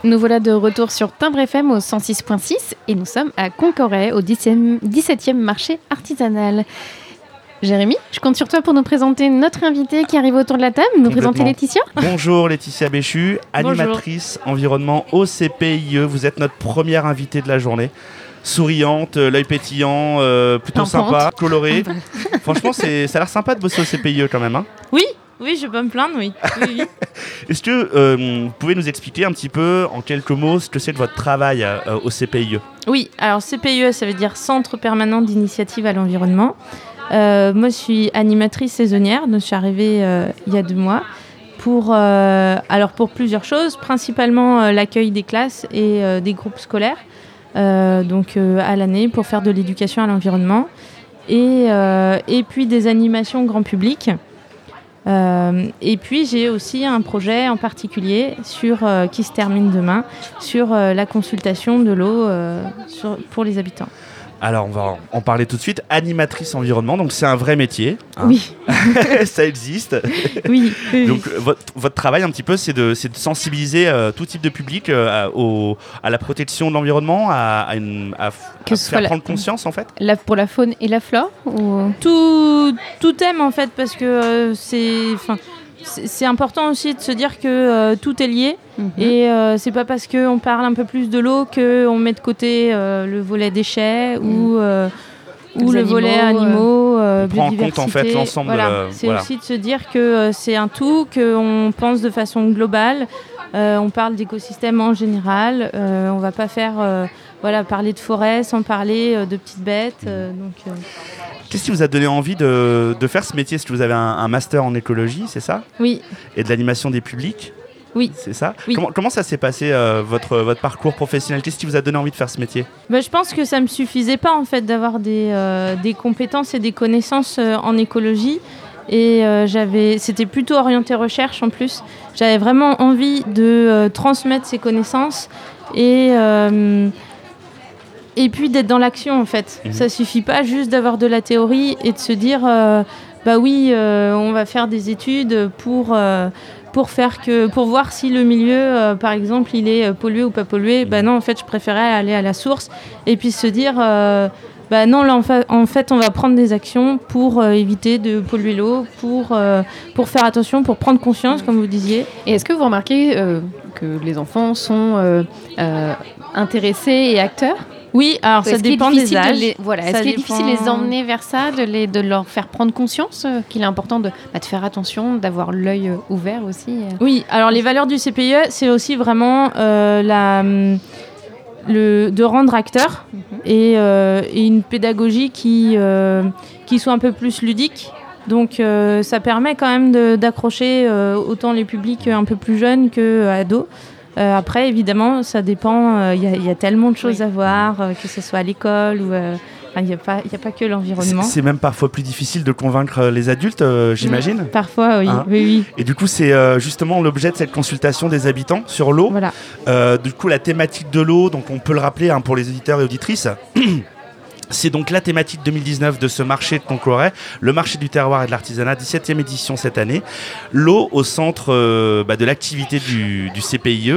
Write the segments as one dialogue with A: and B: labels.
A: Nous voilà de retour sur Timbre FM au 106.6 et nous sommes à Concoret au 17e marché artisanal. Jérémy, je compte sur toi pour nous présenter notre invitée qui arrive autour de la table, nous présenter Laetitia.
B: Bonjour Laetitia Béchu, animatrice environnement au CPIE. Vous êtes notre première invitée de la journée. Souriante, l'œil pétillant, plutôt sympa, colorée. Franchement, ça a l'air sympa de bosser au CPIE quand même. Hein.
C: Oui, je peux me plaindre, oui.
B: Est-ce que vous pouvez nous expliquer un petit peu, en quelques mots, ce que c'est que votre travail au CPIE ?
C: Oui, alors CPIE, ça veut dire Centre Permanent d'Initiative à l'Environnement. Moi, je suis animatrice saisonnière, donc je suis arrivée il y a 2 mois pour plusieurs choses, principalement l'accueil des classes et des groupes scolaires, à l'année pour faire de l'éducation à l'environnement et puis des animations grand public. Et puis j'ai aussi un projet en particulier qui se termine demain sur la consultation de l'eau pour les habitants.
B: Alors, on va en parler tout de suite. Animatrice environnement, donc c'est un vrai métier. Hein.
C: Oui.
B: Ça existe.
C: Oui.
B: Donc, votre travail, un petit peu, c'est de sensibiliser tout type de public à la protection de l'environnement, à faire prendre conscience, en fait.
A: Pour la faune et la flore ou...
C: Tout thème, en fait, parce que c'est important aussi de se dire que tout est lié. Et c'est pas parce qu'on parle un peu plus de l'eau qu'on met de côté le volet déchets ou le volet animaux,
B: on prend en
C: biodiversité.
B: compte en fait l'ensemble.
C: Voilà. C'est aussi de se dire que c'est un tout, qu'on pense de façon globale. On parle d'écosystèmes en général. On va pas faire parler de forêt sans parler de petites bêtes.
B: Qu'est-ce qui vous a donné envie de faire ce métier ? Est-ce que vous avez un master en écologie, c'est ça ?
C: Oui.
B: Et de l'animation des publics ?
C: Oui.
B: C'est ça ?
C: Oui.
B: Comment ça s'est passé, votre parcours professionnel ? Qu'est-ce qui vous a donné envie de faire ce métier ?
C: Je pense que ça ne me suffisait pas en fait, d'avoir des compétences et des connaissances en écologie. Et c'était plutôt orienté recherche en plus. J'avais vraiment envie de transmettre ces connaissances et puis d'être dans l'action en fait. Ça suffit pas juste d'avoir de la théorie et de se dire on va faire des études pour voir si le milieu par exemple il est pollué ou pas pollué. Non, en fait je préférais aller à la source et puis se dire non, là en fait on va prendre des actions pour éviter de polluer l'eau, pour faire attention, pour prendre conscience comme vous disiez.
A: Et est-ce que vous remarquez que les enfants sont intéressés et acteurs ?
C: Oui, alors ça dépend des âges.
A: Est-ce qu'il est difficile de les emmener vers ça, de leur faire prendre conscience qu'il est important de faire attention, d'avoir l'œil ouvert aussi
C: Oui, alors les valeurs du CPIE, c'est aussi vraiment de rendre acteur et une pédagogie qui soit un peu plus ludique. Donc ça permet quand même d'accrocher autant les publics un peu plus jeunes qu'ados. Après, évidemment, ça dépend. Il y a tellement de choses à voir, que ce soit à l'école ou... il n'y a pas que l'environnement.
B: C'est même parfois plus difficile de convaincre les adultes, j'imagine.
C: Parfois, oui.
B: Hein ?
C: Oui.
B: Et du coup, c'est justement l'objet de cette consultation des habitants sur l'eau.
C: Voilà.
B: Du coup, la thématique de l'eau, donc on peut le rappeler pour les auditeurs et auditrices. C'est donc la thématique 2019 de ce marché de Concoret, le marché du terroir et de l'artisanat, 17e édition cette année. L'eau au centre de l'activité du CPIE.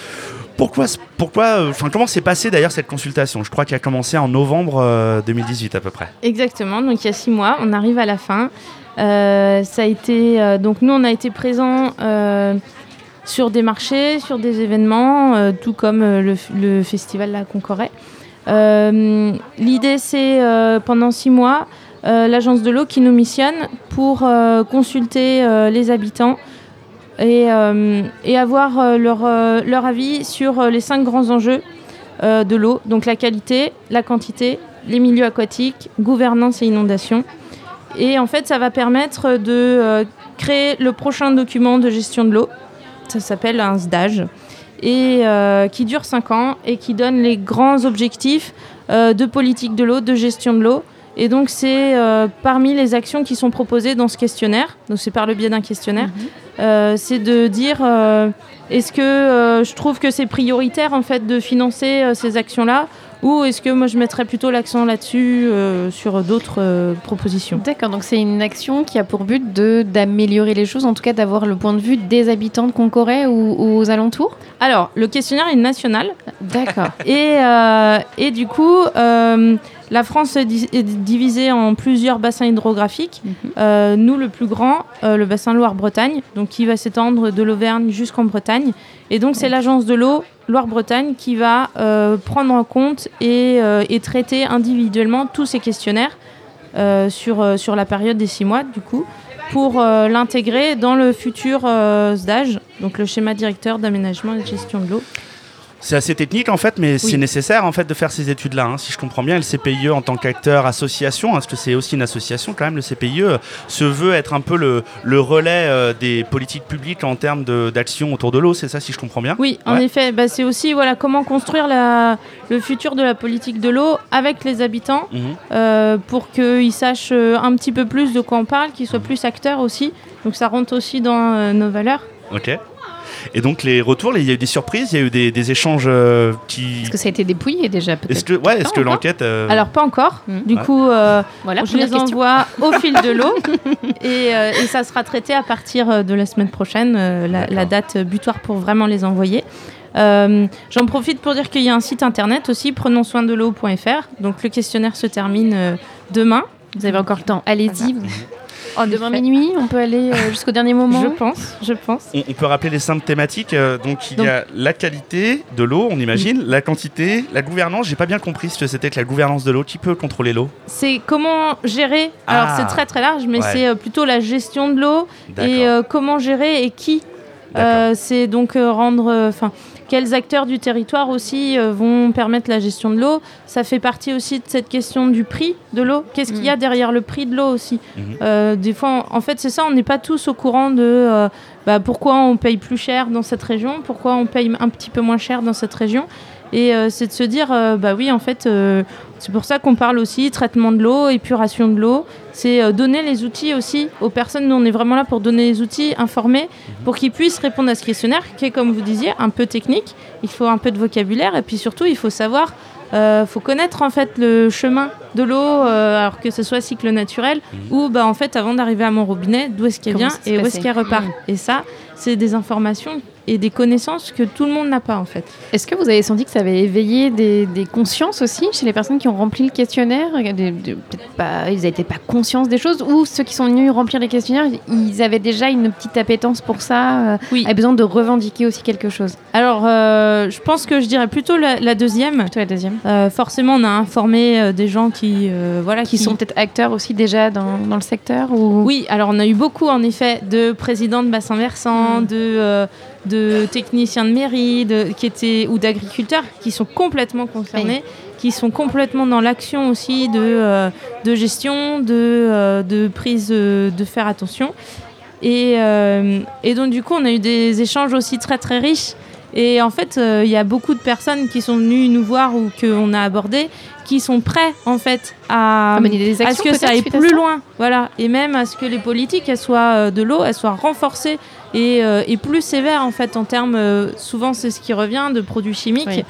B: Comment s'est passée d'ailleurs cette consultation ? Je crois qu'elle a commencé en novembre 2018 à peu près.
C: Exactement, donc il y a 6 mois, on arrive à la fin. Ça a été, donc nous on a été présents sur des marchés, sur des événements, tout comme le festival La Concoret. L'idée c'est pendant 6 mois, l'agence de l'eau qui nous missionne pour consulter les habitants et avoir leur avis sur les 5 grands enjeux de l'eau, donc la qualité, la quantité, les milieux aquatiques, gouvernance et inondation. Et en fait, ça va permettre de créer le prochain document de gestion de l'eau. Ça s'appelle un SDAGE et qui dure 5 ans et qui donne les grands objectifs de politique de l'eau, de gestion de l'eau. Et donc, c'est parmi les actions qui sont proposées dans ce questionnaire, donc c'est par le biais d'un questionnaire, c'est de dire est-ce que je trouve que c'est prioritaire en fait, de financer ces actions-là ou est-ce que moi je mettrais plutôt l'accent là-dessus sur d'autres propositions.
A: D'accord, donc c'est une action qui a pour but d'améliorer les choses, en tout cas d'avoir le point de vue des habitants de Concoret ou aux alentours.
C: Alors, le questionnaire est national.
A: D'accord.
C: Et du coup, la France est divisée en plusieurs bassins hydrographiques. Nous, le plus grand, le bassin Loire-Bretagne, donc qui va s'étendre de l'Auvergne jusqu'en Bretagne. Et donc, c'est l'agence de l'eau Loire-Bretagne qui va prendre en compte et traiter individuellement tous ces questionnaires sur la période des 6 mois, du coup, pour l'intégrer dans le futur SDAGE, donc le schéma directeur d'aménagement et de gestion de l'eau.
B: C'est assez technique en fait, mais c'est nécessaire en fait de faire ces études-là. Hein. Si je comprends bien, le CPIE en tant qu'acteur association, parce que c'est aussi une association quand même, le CPIE se veut être un peu le relais des politiques publiques en termes d'action autour de l'eau, c'est ça si je comprends bien ?
C: Oui, en effet, c'est aussi comment construire le futur de la politique de l'eau avec les habitants pour qu'ils sachent un petit peu plus de quoi on parle, qu'ils soient plus acteurs aussi. Donc ça rentre aussi dans nos valeurs.
B: Ok. Et donc les retours, il y a eu des surprises, il y a eu des échanges qui...
A: Est-ce que ça a été dépouillé déjà peut-être ?
B: Est-ce que l'enquête...
C: Alors pas encore, du coup je les envoie au fil de l'eau et ça sera traité à partir de la semaine prochaine, la date butoir pour vraiment les envoyer. J'en profite pour dire qu'il y a un site internet aussi, prenonssoindel'eau.fr, donc le questionnaire se termine demain.
A: Vous avez encore le temps, allez-y. Demain
C: effet.
A: Minuit, on peut aller jusqu'au dernier moment.
C: Je pense.
B: On peut rappeler les 5 thématiques. Donc il y a la qualité de l'eau, on imagine, la quantité, la gouvernance. J'ai pas bien compris ce que c'était que la gouvernance de l'eau. Qui peut contrôler l'eau ?
C: C'est comment gérer. Alors c'est très très large, mais c'est plutôt la gestion de l'eau et comment gérer et qui. C'est donc rendre. Quels acteurs du territoire aussi vont permettre la gestion de l'eau. Ça fait partie aussi de cette question du prix de l'eau. Qu'est-ce qu'il y a derrière le prix de l'eau aussi Des fois, en fait, c'est ça, on n'est pas tous au courant de pourquoi on paye plus cher dans cette région, pourquoi on paye un petit peu moins cher dans cette région. Et c'est de se dire, oui, en fait, c'est pour ça qu'on parle aussi traitement de l'eau, épuration de l'eau. C'est donner les outils aussi aux personnes. Nous, on est vraiment là pour donner les outils, informer, pour qu'ils puissent répondre à ce questionnaire, qui est, comme vous disiez, un peu technique. Il faut un peu de vocabulaire et puis surtout, il faut savoir, faut connaître en fait le chemin de l'eau, alors que ce soit cycle naturel, ou en fait, avant d'arriver à mon robinet, d'où est-ce qu'elle vient et où est-ce qu'elle repart. Et ça, c'est des informations et des connaissances que tout le monde n'a pas en fait.
A: Est-ce que vous avez senti que ça avait éveillé des consciences aussi chez les personnes qui ont rempli le questionnaire ? Peut-être pas, ils n'étaient pas conscients des choses, ou ceux qui sont venus remplir les questionnaires, ils avaient déjà une petite appétence pour ça, avaient besoin de revendiquer aussi quelque chose ?
C: Alors, je pense que je dirais plutôt la deuxième.
A: Plutôt la deuxième.
C: Forcément, on a informé des gens qui
A: sont peut-être acteurs aussi déjà dans le secteur ou...
C: Oui, alors on a eu beaucoup en effet de présidents de bassins versants, de techniciens de mairie, ou d'agriculteurs qui sont complètement concernés, qui sont complètement dans l'action aussi de gestion, de prise, de faire attention. Et donc du coup, on a eu des échanges aussi très très riches. Et en fait, il y a beaucoup de personnes qui sont venues nous voir ou qu'on a abordées, qui sont prêts en fait à ce que ça aille plus loin, voilà, et même à ce que les politiques de l'eau, elles soient renforcées et plus sévères en fait en termes. Souvent, c'est ce qui revient de produits chimiques. Oui.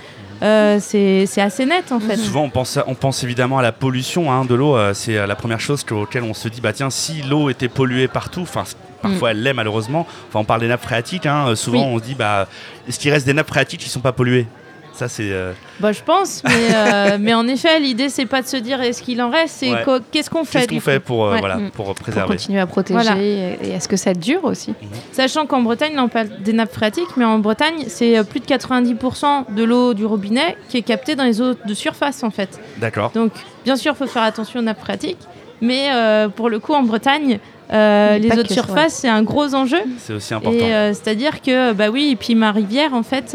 C: C'est assez net en fait.
B: Souvent on pense évidemment à la pollution de l'eau, c'est la première chose auquel on se dit tiens, si l'eau était polluée partout, parfois elle l'est malheureusement, on parle des nappes phréatiques, souvent on se dit est-ce qu'il reste des nappes phréatiques qui ne sont pas polluées ? Ça, c'est
C: je pense, mais en effet, l'idée, c'est pas de se dire est-ce qu'il en reste, c'est qu'est-ce qu'on fait.
B: Qu'est-ce qu'on fait pour préserver.
A: Pour continuer à protéger, et est-ce que ça dure aussi ?
C: Sachant qu'en Bretagne, là, on parle des nappes phréatiques, mais en Bretagne, c'est plus de 90% de l'eau du robinet qui est captée dans les eaux de surface, en fait.
B: D'accord.
C: Donc, bien sûr, il faut faire attention aux nappes phréatiques, mais pour le coup, en Bretagne, les eaux de surface, c'est un gros enjeu.
B: C'est aussi important.
C: Et c'est-à-dire que, et puis ma rivière, en fait,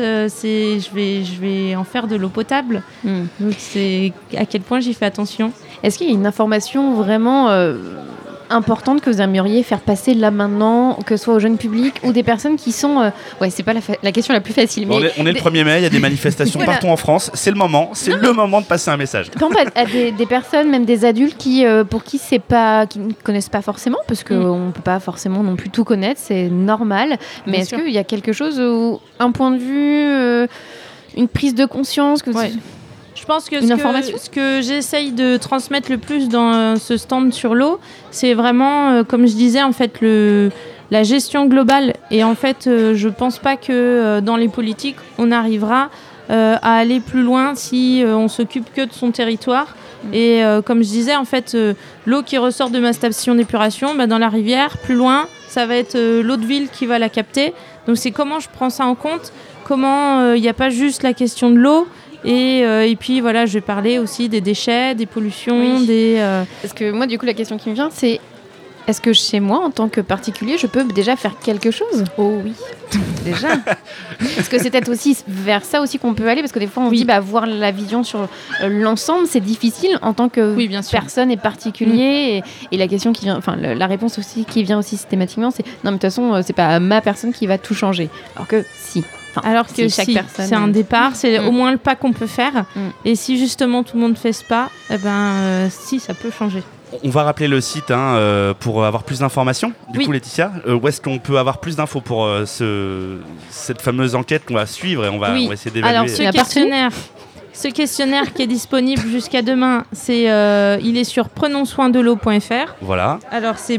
C: je vais en faire de l'eau potable. Donc c'est à quel point j'y fais attention.
A: Est-ce qu'il y a une information vraiment importante que vous aimeriez faire passer là maintenant, que ce soit au jeune public ou des personnes qui sont... c'est pas la question la plus facile. Mais
B: on est le 1er mai, il y a des manifestations partout en France. C'est le moment, moment de passer un message.
A: Par exemple, à des personnes, même des adultes pour qui qui ne connaissent pas forcément, parce qu'on ne peut pas forcément non plus tout connaître, c'est normal. Mais est-ce qu'il y a quelque chose, un point de vue, une prise de conscience
C: Je Je pense que
A: information
C: ce que j'essaye de transmettre le plus dans ce stand sur l'eau, c'est vraiment, comme je disais, en fait, la gestion globale. Et en fait, je pense pas que dans les politiques, on arrivera à aller plus loin si on s'occupe que de son territoire. Et comme je disais, en fait, l'eau qui ressort de ma station d'épuration, dans la rivière, plus loin, ça va être l'eau de ville qui va la capter. Donc c'est comment je prends ça en compte, comment il n'y a pas juste la question de l'eau. Et puis voilà, je vais parler aussi des déchets, des pollutions,
A: Parce que moi, du coup, la question qui me vient, c'est est-ce que chez moi, en tant que particulier, je peux déjà faire quelque chose ?
C: Oh oui.
A: Déjà. Parce que c'est peut-être aussi vers ça aussi qu'on peut aller, parce que des fois, on dit voir la vision sur l'ensemble, c'est difficile en tant que personne et particulier. Et la question qui vient, enfin, la réponse aussi qui vient aussi systématiquement, c'est non, mais de toute façon, c'est pas ma personne qui va tout changer. Alors que si.
C: Alors que chaque personne, c'est un départ, c'est au moins le pas qu'on peut faire. Et si justement tout le monde fait ce pas, si, ça peut changer.
B: On va rappeler le site pour avoir plus d'informations. Du coup, Laetitia, où est-ce qu'on peut avoir plus d'infos pour cette fameuse enquête qu'on va suivre et on va essayer d'évaluer.
C: Alors, ce questionnaire qui est disponible jusqu'à demain, il est sur prenonssoindel'eau.fr.
B: Voilà.
C: Alors, c'est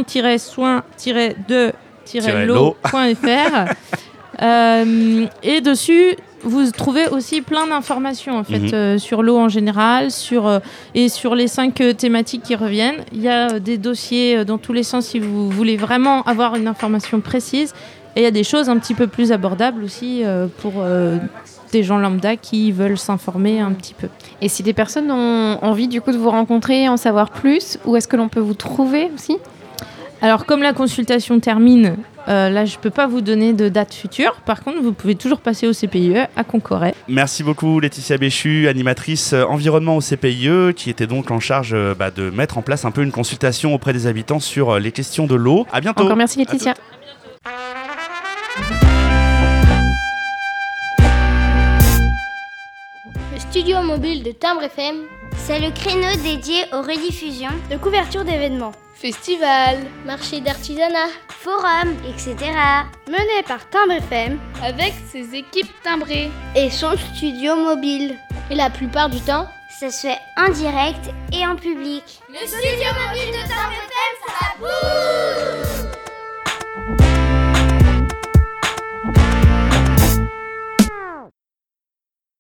C: prenons-soin-de-l'eau.fr. Et dessus, vous trouvez aussi plein d'informations en fait, sur l'eau en général, et sur les 5 thématiques qui reviennent. Il y a des dossiers dans tous les sens si vous voulez vraiment avoir une information précise. Et il y a des choses un petit peu plus abordables aussi pour des gens lambda qui veulent s'informer un petit peu.
A: Et si des personnes ont envie du coup de vous rencontrer, en savoir plus, où est-ce que l'on peut vous trouver aussi ?
C: Alors comme la consultation termine, là je ne peux pas vous donner de date future. Par contre, vous pouvez toujours passer au CPIE à Concoret.
B: Merci beaucoup Laetitia Béchu, animatrice environnement au CPIE, qui était donc en charge de mettre en place un peu une consultation auprès des habitants sur les questions de l'eau. À bientôt.
A: Encore merci Laetitia.
D: Le studio mobile de Timbre FM,
E: c'est le créneau dédié aux rediffusions,
D: de couverture d'événements, festivals, marchés d'artisanat,
E: forums, etc.
D: mené par Timbre FM
F: avec ses équipes timbrées
D: et son studio mobile. Et la plupart du temps,
E: ça se fait en direct et en public.
G: Le studio mobile de Timbre FM, ça bouge!